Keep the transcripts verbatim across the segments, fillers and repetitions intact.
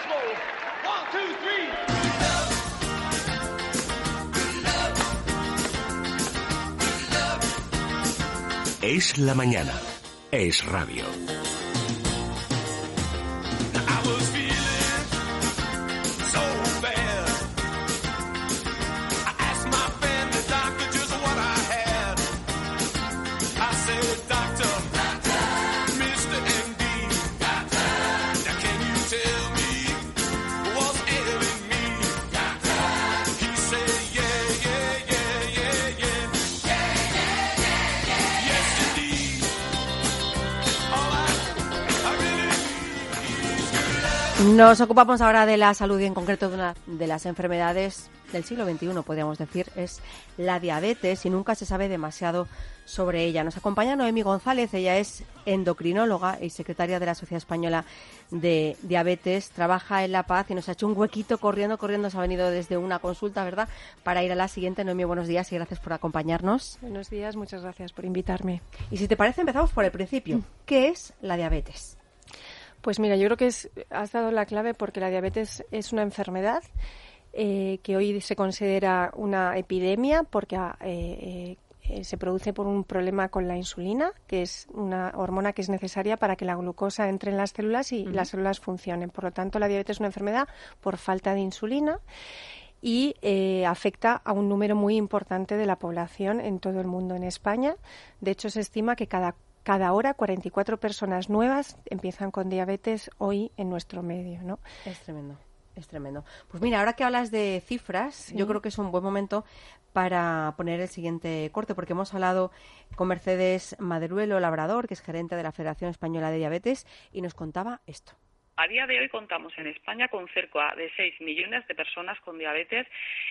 Es la mañana. Es radio. Nos ocupamos ahora de la salud y en concreto de una de las enfermedades del siglo veintiuno, podríamos decir, es la diabetes y nunca se sabe demasiado sobre ella. Nos acompaña Noemi González, ella es endocrinóloga y secretaria de la Sociedad Española de Diabetes, trabaja en La Paz y nos ha hecho un huequito corriendo, corriendo, se ha venido desde una consulta, ¿verdad?, para ir a la siguiente. Noemi, buenos días y gracias por acompañarnos. Buenos días, muchas gracias por invitarme. Y si te parece, empezamos por el principio. ¿Qué es la diabetes? Pues mira, yo creo que es, has dado la clave porque la diabetes es una enfermedad eh, que hoy se considera una epidemia porque eh, eh, se produce por un problema con la insulina, que es una hormona que es necesaria para que la glucosa entre en las células y uh-huh. las células funcionen. Por lo tanto, la diabetes es una enfermedad por falta de insulina y eh, afecta a un número muy importante de la población en todo el mundo. En España, de hecho, se estima que cada Cada hora cuarenta y cuatro personas nuevas empiezan con diabetes hoy en nuestro medio, ¿no? Es tremendo, es tremendo. Pues mira, ahora que hablas de cifras, sí. yo creo que es un buen momento para poner el siguiente corte, porque hemos hablado con Mercedes Maderuelo Labrador, que es gerente de la Federación Española de Diabetes, y nos contaba esto. A día de hoy contamos en España con cerca de seis millones de personas con diabetes,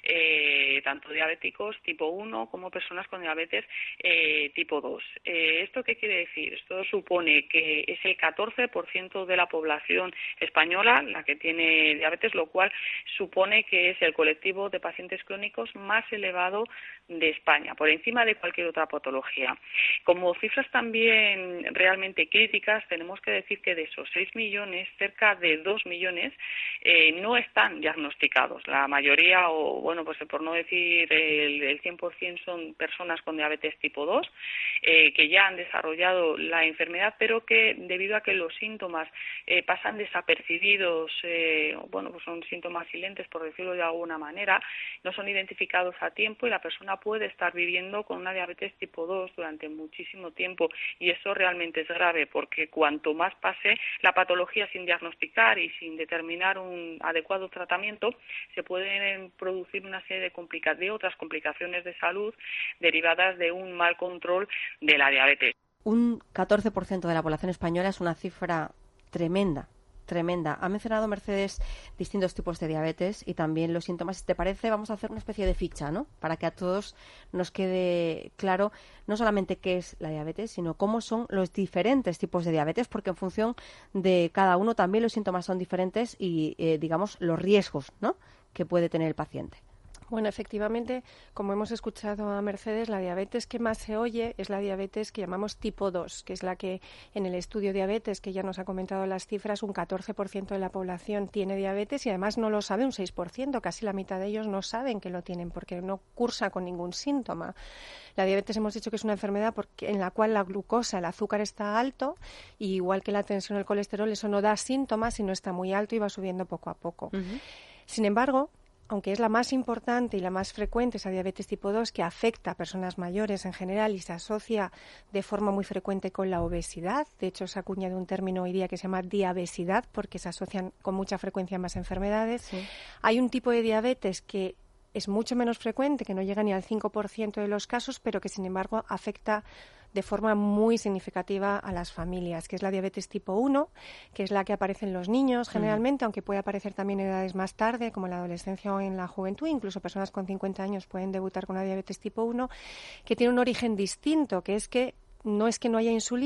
eh, tanto diabéticos tipo uno como personas con diabetes eh, tipo dos. Eh, ¿Esto qué quiere decir? Esto supone que es el catorce por ciento de la población española la que tiene diabetes, lo cual supone que es el colectivo de pacientes crónicos más elevado de España, por encima de cualquier otra patología. Como cifras también realmente críticas, tenemos que decir que de esos seis millones, cerca de dos millones eh, no están diagnosticados. La mayoría, o bueno, pues por no decir el, el cien por ciento, son personas con diabetes tipo dos, eh, que ya han desarrollado la enfermedad, pero que debido a que los síntomas eh, pasan desapercibidos, eh, bueno, pues son síntomas silentes, por decirlo de alguna manera, no son identificados a tiempo y la persona puede estar viviendo con una diabetes tipo dos durante muchísimo tiempo, y eso realmente es grave porque cuanto más pase la patología sin diagnosticar y sin determinar un adecuado tratamiento, se pueden producir una serie de, complica- de otras complicaciones de salud derivadas de un mal control de la diabetes. Un catorce por ciento de la población española es una cifra tremenda. Tremenda. Ha mencionado Mercedes distintos tipos de diabetes y también los síntomas. Si te parece, vamos a hacer una especie de ficha, ¿no? Para que a todos nos quede claro no solamente qué es la diabetes, sino cómo son los diferentes tipos de diabetes, porque en función de cada uno también los síntomas son diferentes y, eh, digamos, los riesgos, ¿no?, que puede tener el paciente. Bueno, efectivamente, como hemos escuchado a Mercedes, la diabetes que más se oye es la diabetes que llamamos tipo dos, que es la que en el estudio diabetes, que ya nos ha comentado las cifras, un catorce por ciento de la población tiene diabetes y además no lo sabe un seis por ciento, casi la mitad de ellos no saben que lo tienen porque no cursa con ningún síntoma. La diabetes hemos dicho que es una enfermedad porque, en la cual la glucosa, el azúcar está alto, y igual que la tensión, el colesterol, eso no da síntomas, sino está muy alto y va subiendo poco a poco. Uh-huh. Sin embargo, aunque es la más importante y la más frecuente, esa diabetes tipo dos, que afecta a personas mayores en general y se asocia de forma muy frecuente con la obesidad. De hecho, se ha acuñado un término hoy día que se llama diabesidad porque se asocian con mucha frecuencia a más enfermedades. Sí. Hay un tipo de diabetes que es mucho menos frecuente, que no llega ni al cinco por ciento de los casos, pero que, sin embargo, afecta de forma muy significativa a las familias, que es la diabetes tipo uno, que es la que aparece en los niños generalmente, mm. aunque puede aparecer también en edades más tarde, como en la adolescencia o en la juventud. Incluso personas con cincuenta años pueden debutar con una diabetes tipo uno, que tiene un origen distinto, que es que no es que no haya insulina,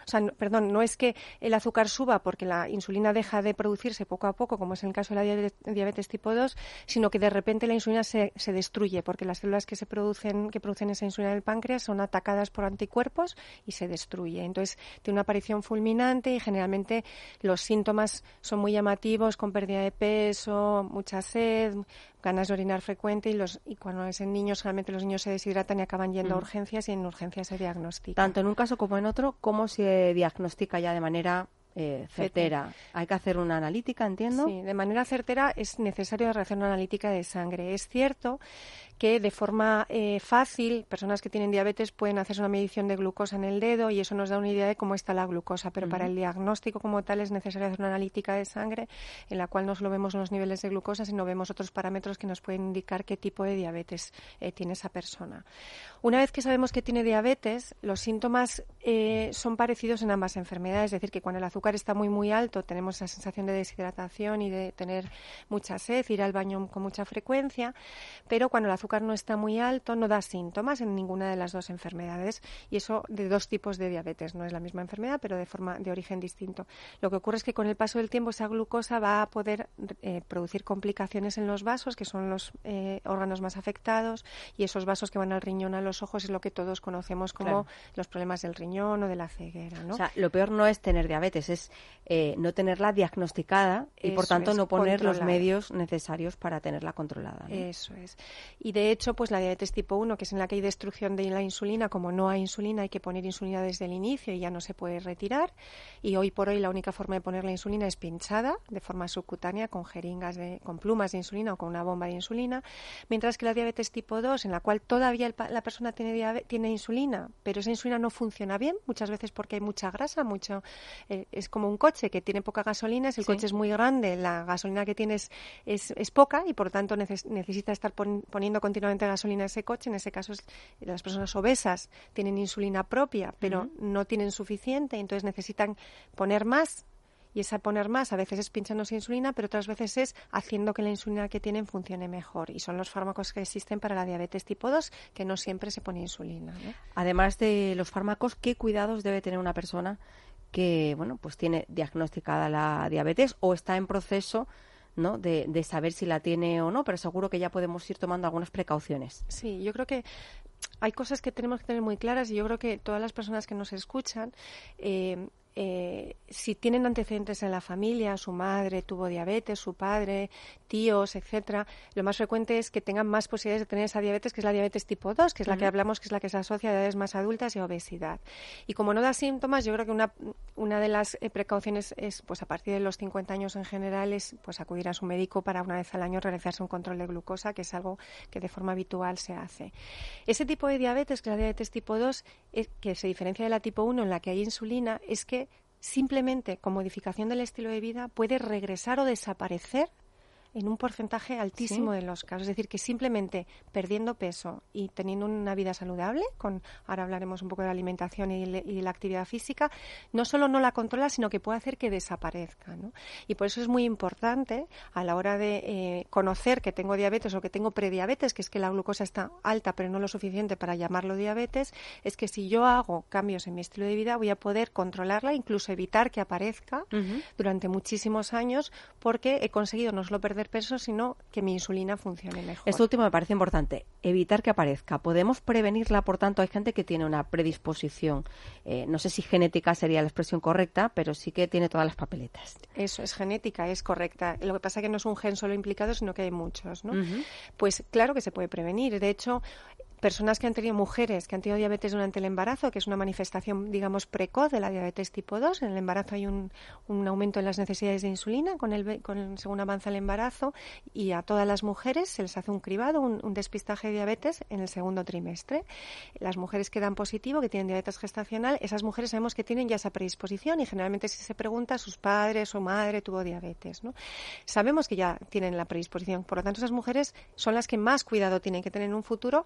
o sea, no, perdón, no es que el azúcar suba porque la insulina deja de producirse poco a poco, como es en el caso de la diabetes, diabetes tipo dos, sino que de repente la insulina se, se destruye porque las células que se producen, que producen esa insulina del páncreas son atacadas por anticuerpos y se destruye. Entonces, tiene una aparición fulminante y generalmente los síntomas son muy llamativos, con pérdida de peso, mucha sed, ganas de orinar frecuente y, los, y cuando es en niños, generalmente los niños se deshidratan y acaban yendo mm. a urgencias y en urgencias se diagnostica. Tanto en un caso como en otro, ¿cómo se diagnostica ya de manera eh, certera? Hay que hacer una analítica, entiendo. Sí, de manera certera es necesario hacer una analítica de sangre. Es cierto que de forma eh, fácil, personas que tienen diabetes pueden hacerse una medición de glucosa en el dedo y eso nos da una idea de cómo está la glucosa, pero uh-huh. para el diagnóstico como tal es necesario hacer una analítica de sangre en la cual no solo vemos los niveles de glucosa, sino vemos otros parámetros que nos pueden indicar qué tipo de diabetes eh, tiene esa persona. Una vez que sabemos que tiene diabetes, los síntomas eh, son parecidos en ambas enfermedades, es decir, que cuando el azúcar está muy muy alto tenemos esa sensación de deshidratación y de tener mucha sed, ir al baño con mucha frecuencia, pero cuando el azúcar no está muy alto, no da síntomas en ninguna de las dos enfermedades y eso de dos tipos de diabetes. No es la misma enfermedad, pero de forma de origen distinto. Lo que ocurre es que con el paso del tiempo esa glucosa va a poder eh, producir complicaciones en los vasos, que son los eh, órganos más afectados, y esos vasos que van al riñón, a los ojos, es lo que todos conocemos como claro. los problemas del riñón o de la ceguera, ¿no? O sea, lo peor no es tener diabetes, es eh, no tenerla diagnosticada y eso por tanto no poner controlada. Los medios necesarios para tenerla controlada, ¿no? Eso es. Y de De hecho, pues la diabetes tipo uno, que es en la que hay destrucción de la insulina, como no hay insulina, hay que poner insulina desde el inicio y ya no se puede retirar. Y hoy por hoy la única forma de poner la insulina es pinchada, de forma subcutánea, con jeringas, de, con plumas de insulina o con una bomba de insulina. Mientras que la diabetes tipo dos, en la cual todavía el, la persona tiene, diabetes, tiene insulina, pero esa insulina no funciona bien, muchas veces porque hay mucha grasa, mucho eh, es como un coche que tiene poca gasolina, si el sí. coche es muy grande, la gasolina que tiene es, es, es poca y por tanto neces- necesita estar pon- poniendo continuamente gasolina a ese coche. En ese caso es, las personas obesas tienen insulina propia pero uh-huh. no tienen suficiente, entonces necesitan poner más y esa poner más a veces es pinchándose insulina, pero otras veces es haciendo que la insulina que tienen funcione mejor y son los fármacos que existen para la diabetes tipo dos, que no siempre se pone insulina, ¿no? Además de los fármacos, ¿qué cuidados debe tener una persona que bueno pues tiene diagnosticada la diabetes o está en proceso ¿no? De, de saber si la tiene o no, pero seguro que ya podemos ir tomando algunas precauciones? Sí, yo creo que hay cosas que tenemos que tener muy claras y yo creo que todas las personas que nos escuchan eh, Eh, si tienen antecedentes en la familia, su madre tuvo diabetes, su padre, tíos, etcétera, lo más frecuente es que tengan más posibilidades de tener esa diabetes, que es la diabetes tipo dos, que es uh-huh. la que hablamos, que es la que se asocia a edades más adultas y a obesidad. Y como no da síntomas, yo creo que una, una de las eh, precauciones es, pues a partir de los cincuenta años en general, es pues acudir a su médico para una vez al año realizarse un control de glucosa, que es algo que de forma habitual se hace. Ese tipo de diabetes, que es la diabetes tipo dos, es, que se diferencia de la tipo uno, en la que hay insulina, es que simplemente con modificación del estilo de vida puede regresar o desaparecer en un porcentaje altísimo ¿Sí? de los casos. Es decir, que simplemente perdiendo peso y teniendo una vida saludable, con ahora hablaremos un poco de la alimentación y, le, y de la actividad física, no solo no la controla, sino que puede hacer que desaparezca, ¿no? Y por eso es muy importante a la hora de eh, conocer que tengo diabetes o que tengo prediabetes, que es que la glucosa está alta pero no lo suficiente para llamarlo diabetes, es que si yo hago cambios en mi estilo de vida voy a poder controlarla, incluso evitar que aparezca uh-huh. durante muchísimos años, porque he conseguido no solo perder peso, sino que mi insulina funcione mejor. Esto último me parece importante, evitar que aparezca. ¿Podemos prevenirla? Por tanto, hay gente que tiene una predisposición, eh, no sé si genética sería la expresión correcta, pero sí que tiene todas las papeletas. Eso es genética, es correcta. Lo que pasa es que no es un gen solo implicado, sino que hay muchos, ¿no? Uh-huh. Pues claro que se puede prevenir. De hecho, personas que han tenido, mujeres que han tenido diabetes durante el embarazo, que es una manifestación, digamos, precoz de la diabetes tipo dos. En el embarazo hay un, un aumento en las necesidades de insulina con el, con, según avanza el embarazo, y a todas las mujeres se les hace un cribado, un, un despistaje de diabetes en el segundo trimestre. Las mujeres que dan positivo, que tienen diabetes gestacional, esas mujeres sabemos que tienen ya esa predisposición y generalmente si se pregunta, sus padres, su madre tuvo diabetes, ¿no? Sabemos que ya tienen la predisposición, por lo tanto esas mujeres son las que más cuidado tienen que tener en un futuro para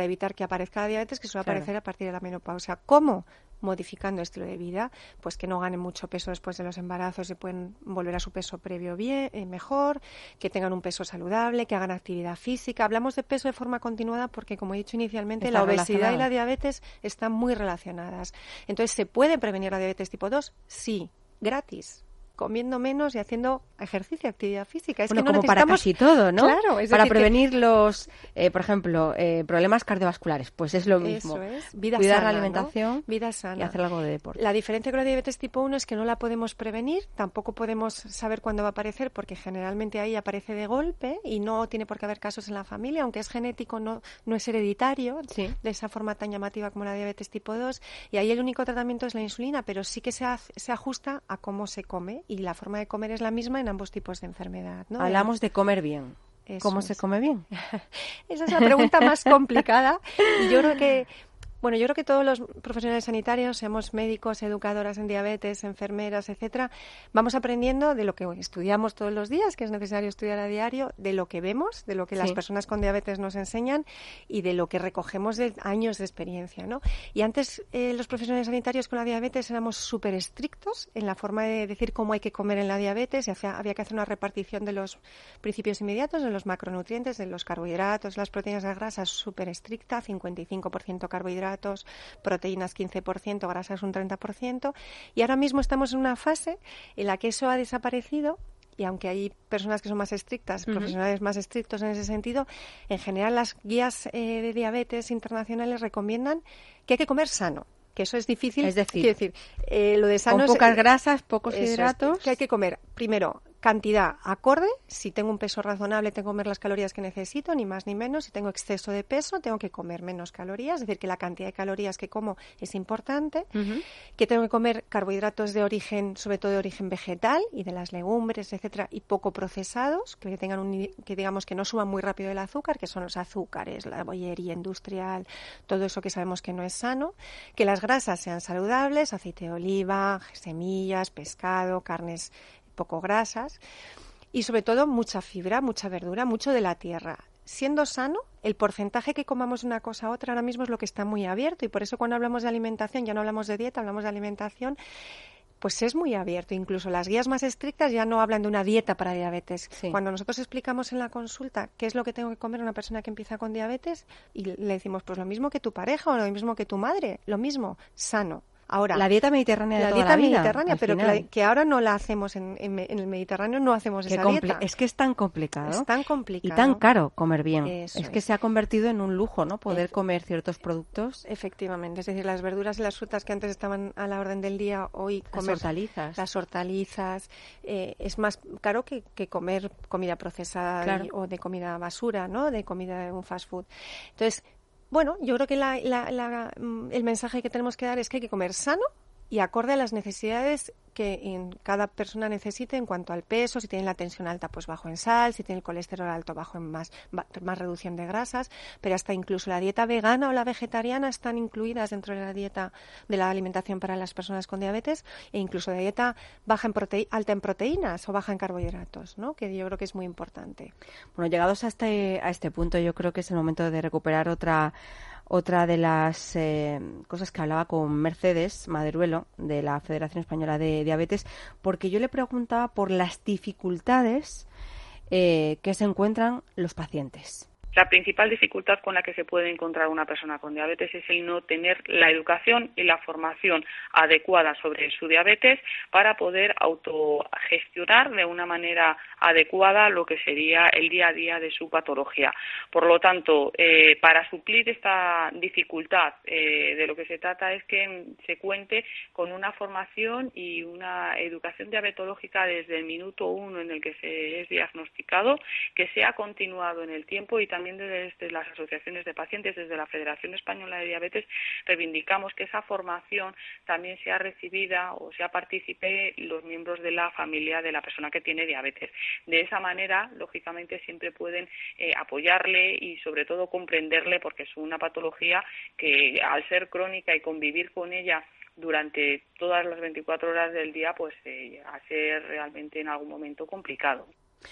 para evitar que aparezca la diabetes, que suele Claro. aparecer a partir de la menopausia. ¿Cómo? Modificando estilo de vida, pues que no ganen mucho peso después de los embarazos y pueden volver a su peso previo bien, eh, mejor, que tengan un peso saludable, que hagan actividad física. Hablamos de peso de forma continuada porque, como he dicho inicialmente, Está la obesidad relacionado. y la diabetes están muy relacionadas. Entonces, ¿se puede prevenir la diabetes tipo dos? Sí, gratis, comiendo menos y haciendo ejercicio, actividad física. Es Bueno, que no como para necesitamos... casi todo, ¿no? Claro, es para decir que- prevenir los, eh, por ejemplo, eh, problemas cardiovasculares, pues es lo mismo. Eso es, vida Cuidar sana, la ¿no? alimentación Vida sana. y hacer algo de deporte. La diferencia con la diabetes tipo uno es que no la podemos prevenir, tampoco podemos saber cuándo va a aparecer, porque generalmente ahí aparece de golpe y no tiene por qué haber casos en la familia, aunque es genético, no, no es hereditario, Sí. de esa forma tan llamativa como la diabetes tipo dos, y ahí el único tratamiento es la insulina, pero sí que se, hace- se ajusta a cómo se come, y la forma de comer es la misma en ambos tipos de enfermedad, ¿no? Hablamos de comer bien. Eso ¿Cómo es. se come bien? Esa es la pregunta más complicada y yo creo que, bueno, yo creo que todos los profesionales sanitarios, seamos médicos, educadoras en diabetes, enfermeras, etcétera, vamos aprendiendo de lo que estudiamos todos los días, que es necesario estudiar a diario, de lo que vemos, de lo que Sí. las personas con diabetes nos enseñan y de lo que recogemos de años de experiencia, ¿no? Y antes eh, los profesionales sanitarios con la diabetes éramos súper estrictos en la forma de decir cómo hay que comer en la diabetes y hacía- había que hacer una repartición de los principios inmediatos, de los macronutrientes, de los carbohidratos, las proteínas, las grasas, súper estricta, cincuenta y cinco por ciento carbohidratos, proteínas quince por ciento, grasas un treinta por ciento, y ahora mismo estamos en una fase en la que eso ha desaparecido. Y aunque hay personas que son más estrictas, Ujú. profesionales más estrictos en ese sentido, en general las guías eh, de diabetes internacionales recomiendan que hay que comer sano, que eso es difícil. Es decir, quiero decir, eh, lo de sano Con es, pocas eh, grasas, pocos eso es, hidratos. que hay que comer, primero, cantidad acorde. Si tengo un peso razonable, tengo que comer las calorías que necesito, ni más ni menos. Si tengo exceso de peso, tengo que comer menos calorías. Es decir, que la cantidad de calorías que como es importante. Ujú. Que tengo que comer carbohidratos de origen, sobre todo de origen vegetal y de las legumbres, etcétera, y poco procesados, que tengan un, ni- que digamos que no suban muy rápido el azúcar, que son los azúcares, la bollería industrial, todo eso que sabemos que no es sano. Que las grasas sean saludables, aceite de oliva, semillas, pescado, carnes poco grasas y sobre todo mucha fibra, mucha verdura, mucho de la tierra. Siendo sano, el porcentaje que comamos de una cosa a otra ahora mismo es lo que está muy abierto y por eso cuando hablamos de alimentación ya no hablamos de dieta, hablamos de alimentación, pues es muy abierto. Incluso las guías más estrictas ya no hablan de una dieta para diabetes. Sí. Cuando nosotros explicamos en la consulta qué es lo que tengo que comer una persona que empieza con diabetes y le decimos pues lo mismo que tu pareja o lo mismo que tu madre, lo mismo, sano. Ahora, La dieta mediterránea de la toda dieta la vida, mediterránea, al pero que, final. la- que ahora no la hacemos en, en, en el Mediterráneo, no hacemos Que esa compli- dieta. Es que es tan complicado. Es tan Y complicado. tan caro comer bien. Eso es que es. se ha convertido en un lujo, ¿no? Poder Efe- comer ciertos productos. Efectivamente, es decir, las verduras y las frutas que antes estaban a la orden del día, hoy Las comer hortalizas. las hortalizas, eh, es más caro que, que comer comida procesada y- Claro. o de comida basura, ¿no? De comida de un fast food. Entonces, bueno, yo creo que la- la- la, mm, el mensaje que tenemos que dar es que hay que comer sano y acorde a las necesidades que en cada persona necesite en cuanto al peso, si tiene la tensión alta, pues bajo en sal, si tiene el colesterol alto, bajo en más, ba- más reducción de grasas, pero hasta incluso la dieta vegana o la vegetariana están incluidas dentro de la dieta de la alimentación para las personas con diabetes e incluso la dieta baja en prote- alta en proteínas o baja en carbohidratos, ¿no? Que yo creo que es muy importante. Bueno, llegados a este, a este punto, yo creo que es el momento de recuperar otra otra de las eh, cosas que hablaba con Mercedes Maderuelo, de la Federación Española de Diabetes, porque yo le preguntaba por las dificultades eh, que se encuentran los pacientes. La principal dificultad con la que se puede encontrar una persona con diabetes es el no tener la educación y la formación adecuada sobre su diabetes para poder autogestionar de una manera adecuada lo que sería el día a día de su patología. Por lo tanto, eh, para suplir esta dificultad, eh, de lo que se trata es que se cuente con una formación y una educación diabetológica desde el minuto uno en el que se es diagnosticado, que sea continuado en el tiempo y también desde las asociaciones de pacientes, desde la Federación Española de Diabetes, reivindicamos que esa formación también sea recibida o sea partícipe los miembros de la familia de la persona que tiene diabetes. De esa manera, lógicamente, siempre pueden eh, apoyarle y, sobre todo, comprenderle, porque es una patología que, al ser crónica y convivir con ella durante todas las veinticuatro horas del día, pues eh, a ser realmente en algún momento complicado.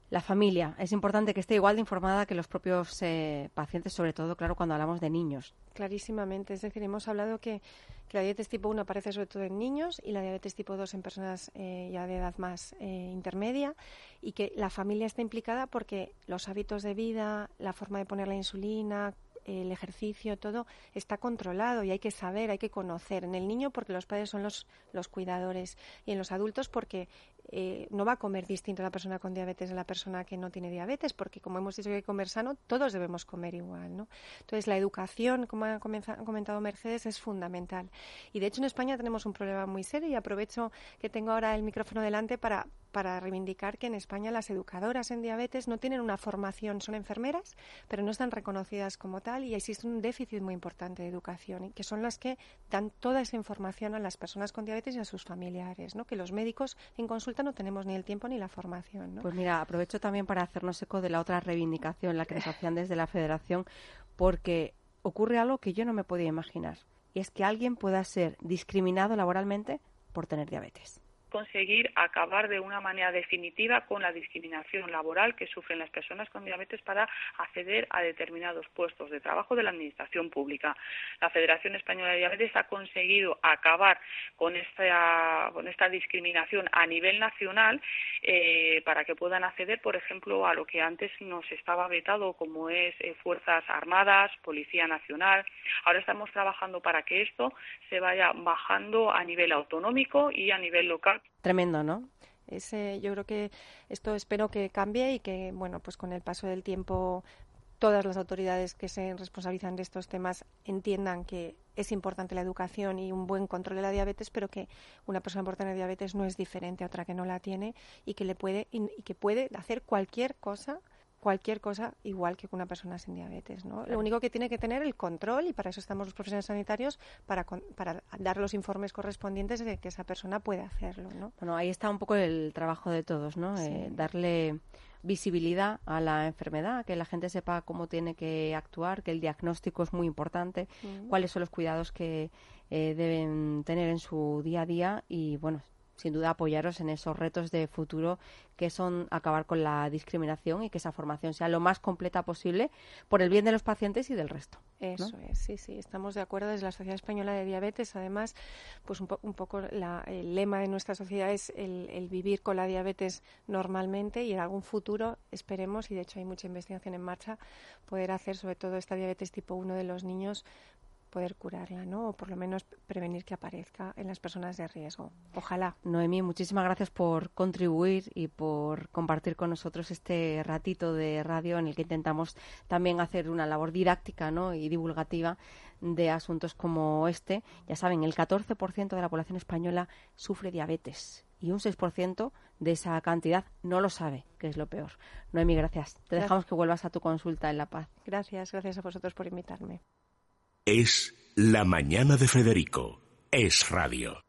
La familia. Es importante que esté igual de informada que los propios eh, pacientes, sobre todo, claro, cuando hablamos de niños. Clarísimamente. Es decir, hemos hablado que, que la diabetes tipo uno aparece sobre todo en niños y la diabetes tipo dos en personas eh, ya de edad más eh, intermedia, y que la familia está implicada porque los hábitos de vida, la forma de poner la insulina, el ejercicio, todo está controlado y hay que saber, hay que conocer. En el niño porque los padres son los, los cuidadores, y en los adultos porque eh, no va a comer distinto la persona con diabetes de la persona que no tiene diabetes, porque como hemos dicho que hay que comer sano, todos debemos comer igual, ¿no? Entonces la educación, como ha comentado Mercedes, es fundamental. Y de hecho en España tenemos un problema muy serio, y aprovecho que tengo ahora el micrófono delante para, para reivindicar que en España las educadoras en diabetes no tienen una formación, son enfermeras, pero no están reconocidas como tal, y existe un déficit muy importante de educación, y que son las que dan toda esa información a las personas con diabetes y a sus familiares, ¿no? Que los médicos en consulta no tenemos ni el tiempo ni la formación, ¿no? Pues mira, aprovecho también para hacernos eco de la otra reivindicación, la que nos hacían desde la Federación, porque ocurre algo que yo no me podía imaginar, y es que alguien pueda ser discriminado laboralmente por tener diabetes. Conseguir acabar de una manera definitiva con la discriminación laboral que sufren las personas con diabetes para acceder a determinados puestos de trabajo de la administración pública. La Federación Española de Diabetes ha conseguido acabar con esta, con esta discriminación a nivel nacional eh, para que puedan acceder, por ejemplo, a lo que antes nos estaba vetado, como es eh, Fuerzas Armadas, Policía Nacional. Ahora estamos trabajando para que esto se vaya bajando a nivel autonómico y a nivel local. Tremendo, ¿no? Es, eh, yo creo que esto espero que cambie y que, bueno, pues con el paso del tiempo todas las autoridades que se responsabilizan de estos temas entiendan que es importante la educación y un buen control de la diabetes, pero que una persona por tener diabetes no es diferente a otra que no la tiene, y que le puede y que puede hacer cualquier cosa cualquier cosa igual que una persona sin diabetes, ¿no? Lo único que tiene que tener el control, y para eso estamos los profesionales sanitarios, para, para dar los informes correspondientes de que esa persona puede hacerlo, ¿no? Bueno, ahí está un poco el trabajo de todos, ¿no? Sí. Eh, darle visibilidad a la enfermedad, que la gente sepa cómo tiene que actuar, que el diagnóstico es muy importante, mm. cuáles son los cuidados que eh, deben tener en su día a día, y bueno, sin duda apoyaros en esos retos de futuro que son acabar con la discriminación y que esa formación sea lo más completa posible por el bien de los pacientes y del resto, ¿no? Eso es, sí, sí, estamos de acuerdo. Desde la Sociedad Española de Diabetes, además, pues un, po- un poco la, el lema de nuestra sociedad es el, el vivir con la diabetes normalmente, y en algún futuro, esperemos, y de hecho hay mucha investigación en marcha, poder hacer sobre todo esta diabetes tipo uno de los niños, poder curarla, ¿no? O por lo menos prevenir que aparezca en las personas de riesgo. Ojalá. Noemí, muchísimas gracias por contribuir y por compartir con nosotros este ratito de radio en el que intentamos también hacer una labor didáctica, ¿no? y divulgativa de asuntos como este. Ya saben, el catorce por ciento de la población española sufre diabetes y un seis por ciento de esa cantidad no lo sabe, que es lo peor. Noemí, gracias. Te Gracias. Dejamos que vuelvas a tu consulta en La Paz. Gracias, gracias a vosotros por invitarme. Es La Mañana de Federico. Es Radio.